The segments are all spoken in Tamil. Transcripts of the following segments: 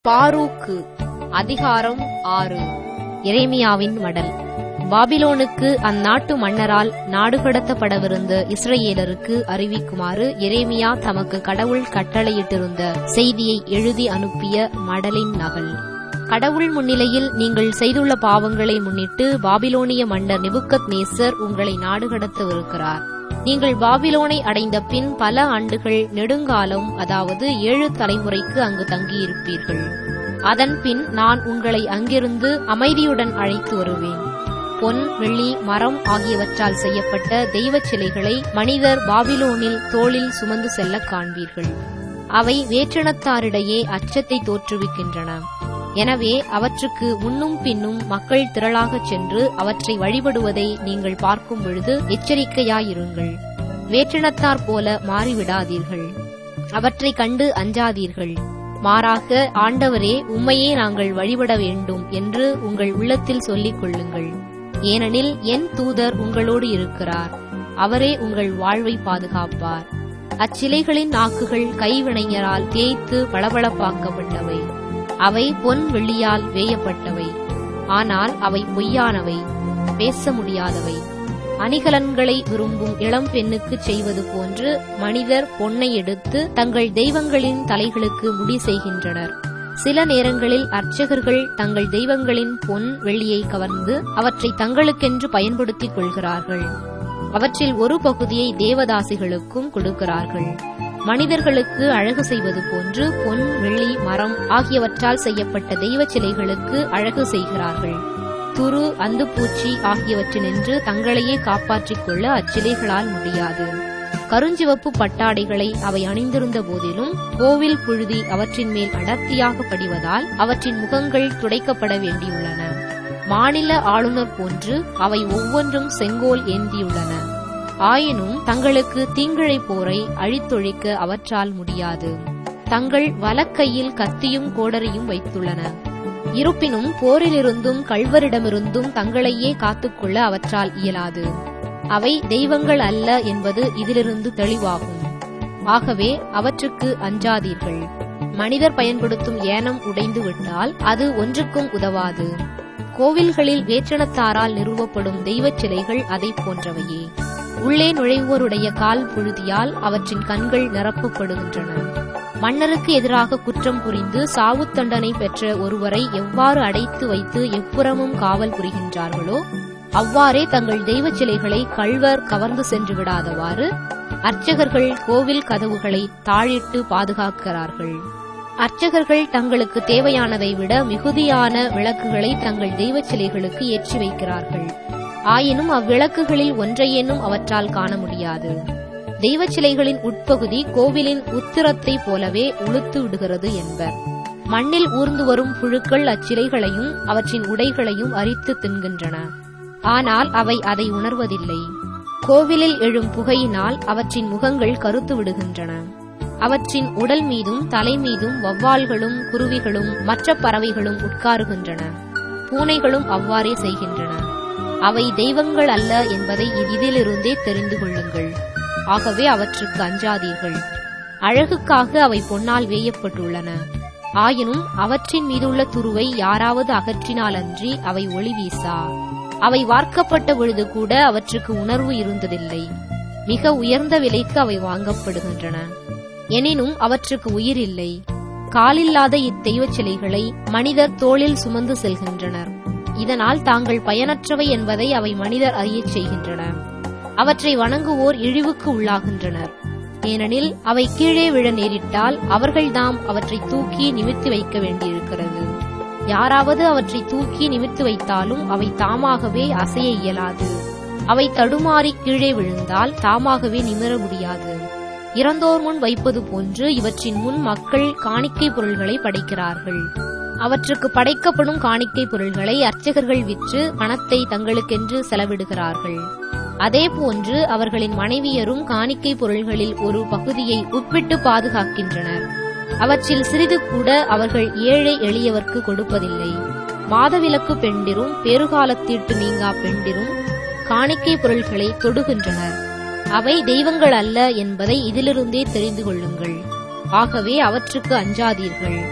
பாரூக்கு அதிகாரம் 6. எரேமியாவின் மடல். பாபிலோனுக்கு அந்நாட்டு மன்னரால் நாடு கடத்தப்படவிருந்த இஸ்ரவேலருக்கு அறிவிக்குமாறு எரேமியா தமக்கு கடவுள் கட்டளையிட்டிருந்த செய்தியை எழுதி அனுப்பிய மடலின் நகல். கடவுள் முன்னிலையில் நீங்கள் செய்துள்ள பாவங்களை முன்னிட்டு பாபிலோனிய மன்னர் நேபுக்கத்நேசர் உங்களை நாடு கடத்தவிருக்கிறார். நீங்கள் பாபிலோனை அடைந்த பின் பல ஆண்டுகள் நெடுங்காலம், அதாவது 7 தலைமுறைக்கு அங்கு தங்கியிருப்பீர்கள். அதன் பின் நான் உங்களை அங்கிருந்து அமைதியுடன் அழைத்து வருவேன். பொன், வெள்ளி, மரம் ஆகியவற்றால் செய்யப்பட்ட தெய்வச் சிலைகளை மனிதர் பாபிலோனில் தோளில் சுமந்து செல்ல காண்பீர்கள். அவை வேற்றினத்தாரிடையே அச்சத்தை தோற்றுவிக்கின்றன. எனவே அவற்றுக்கு முன்னும் பின்னும் மக்கள் திரளாகச் சென்று அவற்றை வழிபடுவதை நீங்கள் பார்க்கும் பொழுது எச்சரிக்கையாயிருங்கள். வேற்றினத்தார் போல மாறிவிடாதீர்கள். அவற்றைக் கண்டு அஞ்சாதீர்கள். மாறாக, ஆண்டவரே, உம்மையே நாங்கள் வழிபட வேண்டும் என்று உங்கள் உள்ளத்தில் சொல்லிக் கொள்ளுங்கள். ஏனெனில் என் தூதர் உங்களோடு இருக்கிறார். அவரே உங்கள் வாழ்வை பாதுகாப்பார். அச்சிலைகளின் நாக்குகள் கைவினைஞரால் தேய்த்து பளபளப்பாக்கப்பட்டவை. அவை பொன் வெள்ளியால் வேயப்பட்டவை. ஆனால் அவை பொய்யானவை, பேச முடியாதவை. அணிகலன்களை விரும்பும் இளம் பெண்ணுக்குச் செய்வது போன்று மனிதர் பொன்னை எடுத்து தங்கள் தெய்வங்களின் தலைகளுக்கு முடி செய்கின்றனர். சில நேரங்களில் அர்ச்சகர்கள் தங்கள் தெய்வங்களின் பொன் வெள்ளியை கவர்ந்து அவற்றை தங்களுக்கென்று பயன்படுத்திக் கொள்கிறார்கள். அவற்றில் ஒரு பகுதியை தேவதாசிகளுக்கும் கொடுக்கிறார்கள். மனிதர்களுக்கு அழகு செய்வது போன்று பொன், வெள்ளி, மரம் ஆகியவற்றால் செய்யப்பட்ட தெய்வச் சிலைகளுக்கு அழகு செய்கிறார்கள். துரு, அந்துப்பூச்சி ஆகியவற்றினின்று தங்களையே காப்பாற்றிக் கொள்ள அச்சிலைகளால் முடியாது. கருஞ்சிவப்பு பட்டாடைகளை அவை அணிந்திருந்த போதிலும் கோவில் புழுதி அவற்றின் மேல் அடர்த்தியாக படிவதால் அவற்றின் முகங்கள் துடைக்கப்பட வேண்டியுள்ளன. மாநில ஆளுநர் போன்று அவை ஒவ்வொன்றும் செங்கோல் ஏந்தியுள்ளன. ஆயினும் தங்களுக்கு தீங்கிழைப்போரை அழித்தொழிக்க அவற்றால் முடியாது. தங்கள் வலக்கையில் கத்தியும் கோடரியும் வைத்துள்ளன. இருப்பினும் போரிலிருந்தும் கள்வரிடமிருந்தும் தங்களையே காத்துக்கொள்ள அவற்றால் இயலாது. அவை தெய்வங்கள் அல்ல என்பது இதிலிருந்து தெளிவாகும். ஆகவே அவற்றுக்கு அஞ்சாதீர்கள். மனிதர் பயன்படுத்தும் ஏனம் உடைந்து விட்டால் அது ஒன்றுக்கும் உதவாது. கோவில்களில் வேற்றினத்தாரால் நிறுவப்படும் தெய்வச் சிலைகள் அதை போன்றவையே. உள்ளே நுழைவோருடைய கால் புழுதியால் அவற்றின் கண்கள் நிரப்பப்படுகின்றன. மன்னருக்கு எதிராக குற்றம் புரிந்து சாவுத் தண்டனை பெற்ற ஒருவரை எவ்வாறு அடைத்து வைத்து எப்புறமும் காவல் புரிகின்றார்களோ அவ்வாறே தங்கள் தெய்வச் சிலைகளை கள்வர் கவர்ந்து சென்று விடாதவாறு அர்ச்சகர்கள் கோவில் கதவுகளை தாழிட்டு பாதுகாக்கிறார்கள். அர்ச்சகர்கள் தங்களுக்கு தேவையானதை விட மிகுதியான விளக்குகளை தங்கள் தெய்வச் சிலைகளுக்கு ஏற்றி வைக்கிறார்கள். ஆயினும் அவ்விளக்குகளில் ஒன்றையேனும் அவற்றால் காண முடியாது. தெய்வச் சிலைகளின் உட்பகுதி கோவிலின் உத்திரத்தை போலவே உளுத்து விடுகிறது என்பர். மண்ணில் ஊர்ந்து வரும் புழுக்கள் அச்சிலைகளையும் அவற்றின் உடைகளையும் அரித்து தின்கின்றன. ஆனால் அவை அதை உணர்வதில்லை. கோவிலில் எழும் புகையினால் அவற்றின் முகங்கள் கருத்து விடுகின்றன. அவற்றின் உடல் மீதும் தலை மீதும் வௌவால்களும் குருவிகளும் மற்ற பறவைகளும் உட்காருகின்றன. பூனைகளும் அவ்வாறே செய்கின்றன. அவை தெய்வங்கள் அல்ல என்பதை இதிலிருந்தே தெரிந்து கொள்ளுங்கள். ஆகவே அவற்றுக்கு அஞ்சாதீர்கள். அழகுக்காக அவை பொன்னால் வேயப்பட்டுள்ளன. ஆயினும் அவற்றின் மீதுள்ள துருவை யாராவது அகற்றினாலன்றி அவை ஒளி வீசா. அவை வார்க்கப்பட்ட பொழுது கூட அவற்றுக்கு உணர்வு இருந்ததில்லை. மிக உயர்ந்த விலைக்கு அவை வாங்கப்படுகின்றன. எனினும் அவற்றுக்கு உயிர் இல்லை. காலில்லாத இத்தெய்வச் சிலைகளை மனிதர் தோளில் சுமந்து செல்கின்றனர். இதனால் தாங்கள் பயனற்றவை என்பதை அவை மனிதர் அறியச் செய்கின்றன. அவற்றை வணங்குவோர் இழிவுக்கு உள்ளாகின்றனர். ஏனெனில் அவை கீழே விழ நேரிட்டால் அவர்கள்தாம் அவற்றை தூக்கி நிமிர்த்தி வைக்க வேண்டியிருக்கிறது. யாராவது அவற்றை தூக்கி நிமிர்த்தி வைத்தாலும் அவை தாமாகவே அசைய இயலாது. அவை தடுமாறி கீழே விழுந்தால் தாமாகவே நிமிர முடியாது. இறந்தோர் முன் வைப்பது போன்று இவற்றின் முன் மக்கள் காணிக்கை பொருள்களை படைக்கிறார்கள். அவற்றுக்கு படைக்கப்படும் காணிக்கை பொருள்களை அர்ச்சகர்கள் விற்று பணத்தை தங்களுக்கென்று செலவிடுகிறார்கள். அதேபோன்று அவர்களின் மனைவியரும் காணிக்கை பொருள்களில் ஒரு பகுதியை உப்பிட்டு பாதுகாக்கின்றனர். அவற்றில் சிறிது கூட அவர்கள் ஏழை எளியவர்க்கு கொடுப்பதில்லை. மாதவிலக்கு பெண்டிரும் பேறுகாலத்தீட்டு நீங்கா பெண்டிரும் காணிக்கை பொருள்களை தொடுகின்றனர். அவை தெய்வங்கள் அல்ல என்பதை இதிலிருந்தே தெரிந்து கொள்ளுங்கள். ஆகவே அவற்றுக்கு அஞ்சாதீர்கள்.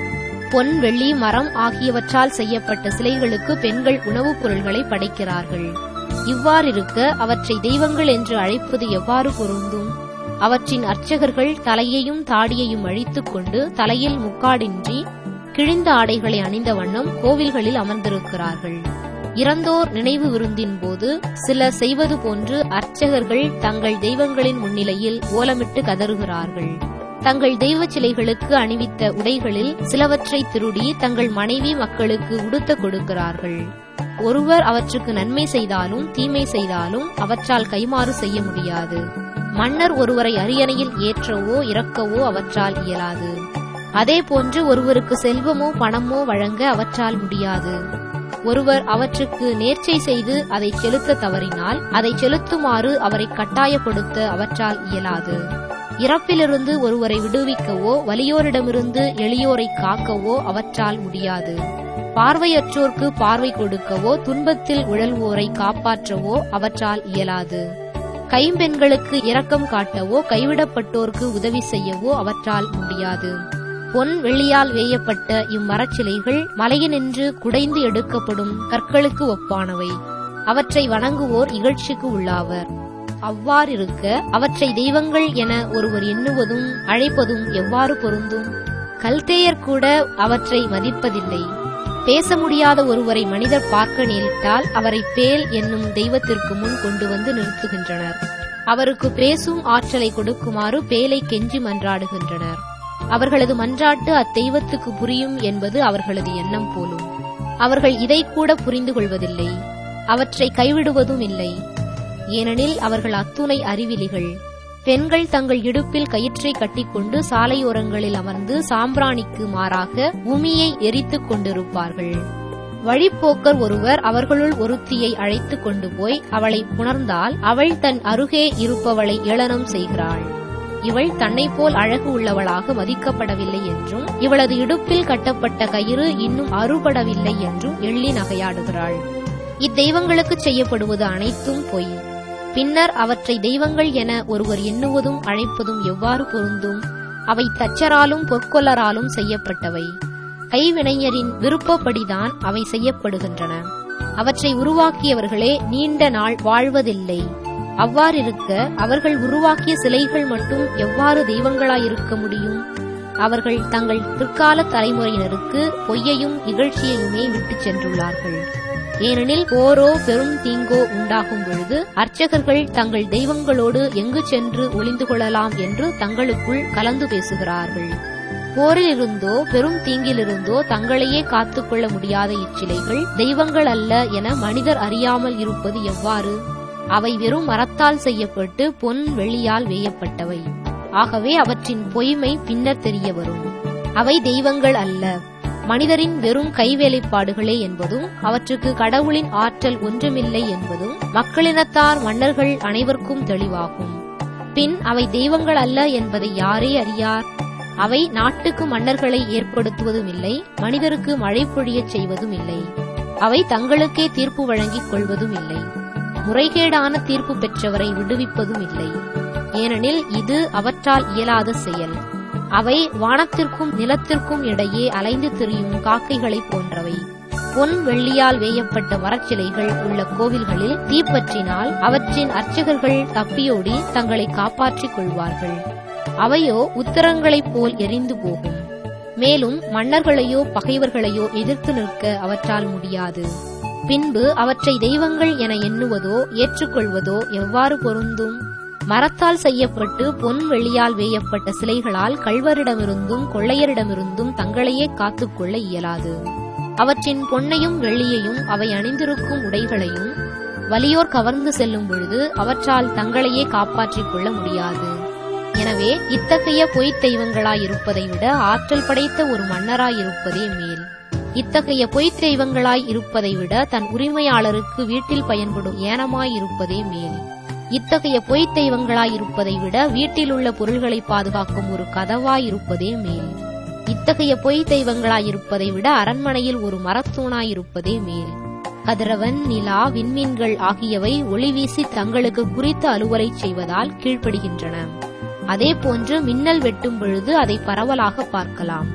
பொன், வெள்ளி, மரம் ஆகியவற்றால் செய்யப்பட்ட சிலைகளுக்கு பெண்கள் உணவுப் பொருள்களை படைக்கிறார்கள். இவ்வாறிருக்க அவற்றை தெய்வங்கள் என்று அழைப்பது எவ்வாறு பொருந்தும்? அவற்றின் அர்ச்சகர்கள் தலையையும் தாடியையும் அழித்துக் கொண்டு தலையில் முக்காடின்றி கிழிந்த ஆடைகளை அணிந்த வண்ணம் கோவில்களில் அமர்ந்திருக்கிறார்கள். இறந்தோர் நினைவு விருந்தின் போது சிலர் செய்வது போன்று அர்ச்சகர்கள் தங்கள் தெய்வங்களின் முன்னிலையில் ஓலமிட்டு கதறுகிறார்கள். தங்கள் தெய்வ சிலைகளுக்கு அணிவித்த உடைகளில் சிலவற்றை திருடி தங்கள் மனைவி மக்களுக்கு உடுத்த கொடுக்கிறார்கள். ஒருவர் அவற்றுக்கு நன்மை செய்தாலும் தீமை செய்தாலும் அவற்றால் கைமாறு செய்ய முடியாது. மன்னர் ஒருவரை அரியணையில் ஏற்றவோ இறக்கவோ அவற்றால் இயலாது. அதேபோன்று ஒருவருக்கு செல்வமோ பணமோ வழங்க அவற்றால் முடியாது. ஒருவர் அவற்றுக்கு நேர்ச்சை செய்து அதை செலுத்த தவறினால் அதை செலுத்துமாறு அவரை கட்டாயப்படுத்த அவற்றால் இயலாது. இறப்பிலிருந்து ஒருவரை விடுவிக்கவோ வலியோரிடமிருந்து எளியோரை காக்கவோ அவற்றால் முடியாது. பார்வையற்றோர்க்கு பார்வை கொடுக்கவோ துன்பத்தில் உழல்வோரை காப்பாற்றவோ அவற்றால் இயலாது. கைம்பெண்களுக்கு இரக்கம் காட்டவோ கைவிடப்பட்டோர்க்கு உதவி செய்யவோ அவற்றால் முடியாது. பொன், வெள்ளியால் வேயப்பட்ட இம்மரச்சிலைகள் மலையினின்று குடைந்து எடுக்கப்படும் கற்களுக்கு ஒப்பானவை. அவற்றை வணங்குவோர் இகழ்ச்சிக்கு உள்ளாவர். அவ்வாறிருக்க அவற்றை தெய்வங்கள் என ஒருவர் எண்ணுவதும் அழைப்பதும் எவ்வாறு பொருந்தும்? கல்தேயர் கூட அவற்றை மதிப்பதில்லை. பேச முடியாத ஒருவரை மனிதர் பார்க்க நேரிட்டால் அவரை பேல் என்னும் தெய்வத்திற்கு முன் கொண்டு வந்து நிறுத்துகின்றனர். அவருக்கு பேசும் ஆற்றலை கொடுக்குமாறு பேலை கெஞ்சி மன்றாடுகின்றனர். அவர்களது மன்றாட்டு அத்தெய்வத்துக்கு புரியும் என்பது அவர்களது எண்ணம் போலும். அவர்கள் இதை கூட புரிந்து கொள்வதில்லை. அவற்றை கைவிடுவதும் இல்லை. ஏனெனில் அவர்கள் அத்துணை அறிவிலிகள். பெண்கள் தங்கள் இடுப்பில் கயிற்றை கட்டிக்கொண்டு சாலையோரங்களில் அமர்ந்து சாம்பிராணிக்கு மாறாக உமியை எரித்துக் கொண்டிருப்பார்கள். வழிப்போக்கர் ஒருவர் அவர்களுள் ஒருத்தியை அழைத்துக் கொண்டு போய் அவளை புணர்ந்தால் அவள் தன் அருகே இருப்பவளை ஏளனம் செய்கிறாள். இவள் தன்னை போல் அழகு உள்ளவளாக மதிக்கப்படவில்லை என்றும் இவளது இடுப்பில் கட்டப்பட்ட கயிறு இன்னும் அறுபடவில்லை என்றும் எள்ளி நகையாடுகிறாள். இத்தெய்வங்களுக்கு செய்யப்படுவது அனைத்தும் பொய். பின்னர் அவற்றை தெய்வங்கள் என ஒருவர் எண்ணுவதும் அழைப்பதும் எவ்வாறு பொருந்தும்? அவை தச்சராலும் பொற்கொல்லராலும் செய்யப்பட்டவை. கைவினைஞரின் விருப்பப்படிதான் அவை செய்யப்படுகின்றன. அவற்றை உருவாக்கியவர்களே நீண்ட நாள் வாழ்வதில்லை. அவ்வாறிருக்க அவர்கள் உருவாக்கிய சிலைகள் மட்டும் எவ்வாறு தெய்வங்களாயிருக்க முடியும்? அவர்கள் தங்கள் பிற்கால தலைமுறையினருக்கு பொய்யையும் இகழ்ச்சியையுமே விட்டுச் சென்றுள்ளார்கள். ஏனெனில் போரோ பெரும் தீங்கோ உண்டாகும் பொழுது அர்ச்சகர்கள் தங்கள் தெய்வங்களோடு எங்கு சென்று ஒளிந்து கொள்ளலாம் என்று தங்களுக்குள் கலந்து பேசுகிறார்கள். போரிலிருந்தோ பெரும் தீங்கிலிருந்தோ தங்களையே காத்துக்கொள்ள முடியாத இச்சிலைகள் தெய்வங்கள் அல்ல என மனிதர் அறியாமல் இருப்பது எவ்வாறு? அவை வெறும் மரத்தால் செய்யப்பட்டு பொன், வெள்ளியால் வேயப்பட்டவை. ஆகவே அவற்றின் பொய்மை பின்னர் தெரிய வரும். அவை தெய்வங்கள் அல்ல, மனிதரின் வெறும் கைவேலைப்பாடுகளே என்பதும் அவற்றுக்கு கடவுளின் ஆற்றல் ஒன்றுமில்லை என்பதும் மக்களினத்தார் மன்னர்கள் அனைவருக்கும் தெளிவாகும். பின் அவை தெய்வங்கள் அல்ல என்பதை யாரே அறியார்? அவை நாட்டுக்கு மன்னர்களை ஏற்படுத்துவதும் இல்லை, மனிதருக்கு மழை பொழியச் செய்வதும் இல்லை. அவை தங்களுக்கே தீர்ப்பு வழங்கிக் கொள்வதும் இல்லை, முறைகேடான தீர்ப்பு பெற்றவரை விடுவிப்பதும் இல்லை. ஏனெனில் இது அவற்றால் இயலாத செயல். அவை வானத்திற்கும் நிலத்திற்கும் இடையே அலைந்து திரியும் காக்கைகளைப் போன்றவை. பொன், வெள்ளியால் வேயப்பட்ட மரச்சிலைகள் உள்ள கோவில்களில் தீப்பற்றினால் அவற்றின் அர்ச்சகர்கள் தப்பியோடி தங்களை காப்பாற்றிக் கொள்வார்கள். அவையோ உத்தரங்களைப் போல் எரிந்து போகும். மேலும் மன்னர்களையோ பகைவர்களையோ எதிர்த்து நிற்க அவற்றால் முடியாது. பின்பு அவற்றை தெய்வங்கள் என எண்ணுவதோ ஏற்றுக்கொள்வதோ எவ்வாறு பொருந்தும்? மரத்தால் செய்யப்பட்டு பொன், வெள்ளியால் வேயப்பட்ட சிலைகளால் கள்வரிடமிருந்தும் கொள்ளையரிடமிருந்தும் தங்களையே காத்துக்கொள்ள இயலாது. அவற்றின் பொன்னையும் வெள்ளியையும் அவை அணிந்திருக்கும் உடைகளையும் வலியோர் கவர்ந்து செல்லும் பொழுது அவற்றால் தங்களையே காப்பாற்றிக் கொள்ள முடியாது. எனவே இத்தகைய பொய்த் தெய்வங்களாயிருப்பதை விட ஆற்றல் படைத்த ஒரு மன்னராயிருப்பதே மேல். இத்தகைய பொய்த் தெய்வங்களாய் இருப்பதை விட தன் உரிமையாளருக்கு வீட்டில் பயன்படும் ஏனமாயிருப்பதே மேல். இத்தகைய பொய்த் தெய்வங்களாயிருப்பதை விட வீட்டில் உள்ள பொருள்களை பாதுகாக்கும் ஒரு கதவாயிருப்பதே மேல். இத்தகைய பொய் தெய்வங்களாயிருப்பதை விட அரண்மனையில் ஒரு மரத்தூணாயிருப்பதே மேல். கதிரவன், நிலா, விண்மீன்கள் ஆகியவை ஒளி வீசி தங்களுக்கு குறித்த அலுவலை செய்வதால் கீழ்ப்படுகின்றன. அதேபோன்று மின்னல் வெட்டும் பொழுது அதை பரவலாக பார்க்கலாம்.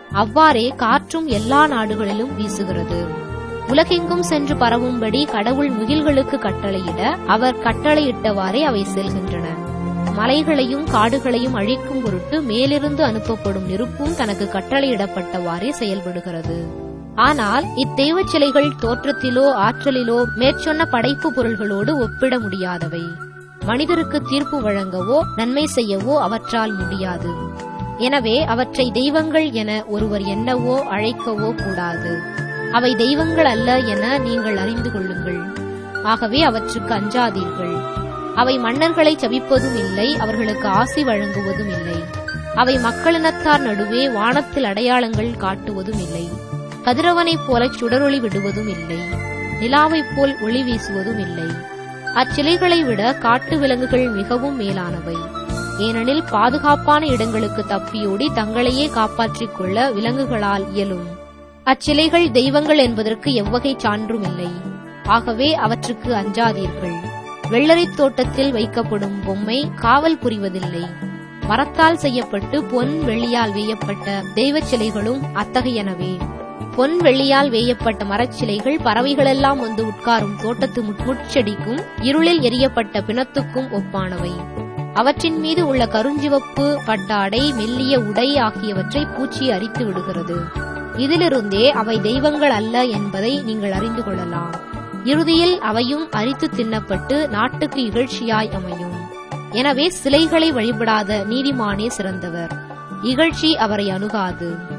அவ்வாறே காற்றும் எல்லா நாடுகளிலும் வீசுகிறது. உலகெங்கும் சென்று பரவும்படி கடவுள் முகில்களுக்கு கட்டளையிட அவர் கட்டளையிட்டவாறே அவை செல்கின்றன. மலைகளையும் காடுகளையும் அழிக்கும் பொருட்டு மேலிருந்து அனுப்பப்படும் நெருப்பும் தனக்கு கட்டளையிடப்பட்டவாறே செயல்படுகிறது. ஆனால் இத்தெய்வச் சிலைகள் தோற்றத்திலோ ஆற்றலிலோ மேற்சொன்ன படைப்பு பொருள்களோடு ஒப்பிட முடியாதவை. மனிதருக்கு தீர்ப்பு வழங்கவோ நன்மை செய்யவோ அவற்றால் முடியாது. எனவே அவற்றை தெய்வங்கள் என ஒருவர் எண்ணவோ அழைக்கவோ கூடாது. அவை தெய்வங்கள் அல்ல என நீங்கள் அறிந்து கொள்ளுங்கள். ஆகவே அவற்றுக்கு அஞ்சாதீர்கள். அவை மன்னர்களை சபிப்பதும் இல்லை, அவர்களுக்கு ஆசி வழங்குவதும் இல்லை. அவை மக்களினத்தார் நடுவே வானத்தில் அடையாளங்கள் காட்டுவதும் இல்லை. கதிரவனைப் போல சுடரொளி விடுவதும் இல்லை, நிலாவைப் போல் ஒளி வீசுவதும் இல்லை. அச்சிலைகளை விட காட்டு விலங்குகள் மிகவும் மேலானவை. ஏனெனில் பாதுகாப்பான இடங்களுக்கு தப்பியோடி தங்களையே காப்பாற்றிக் கொள்ள விலங்குகளால் இயலும். அச்சிலைகள் தெய்வங்கள் என்பதற்கு எவ்வகை சான்றும் இல்லை. ஆகவே அவற்றுக்கு அஞ்சாதீர்கள். வெள்ளரித் தோட்டத்தில் வைக்கப்படும் பொம்மை காவல் புரிவதில்லை. மரத்தால் செய்யப்பட்டு பொன் வெள்ளியால் வேயப்பட்ட தெய்வச் சிலைகளும் அத்தகையனவே. பொன் வெள்ளியால் வேயப்பட்ட மரச்சிலைகள் பறவைகளெல்லாம் வந்து உட்காரும் தோட்டத்து முட்செடிக்கும் இருளில் எரியப்பட்ட பிணத்துக்கும் ஒப்பானவை. அவற்றின் மீது உள்ள கருஞ்சிவப்பு பட்டாடை, மெல்லிய உடை ஆகியவற்றை பூச்சி அரித்து விடுகிறது. இதிலிருந்தே அவை தெய்வங்கள் அல்ல என்பதை நீங்கள் அறிந்து கொள்ளலாம். இறுதியில் அவையும் அரித்து தின்னப்பட்டு நாட்டுக்கு இகழ்ச்சியாய் அமையும். எனவே சிலைகளை வழிபடாத நீதிமானே சிறந்தவர். இகழ்ச்சி அவரை அணுகாது.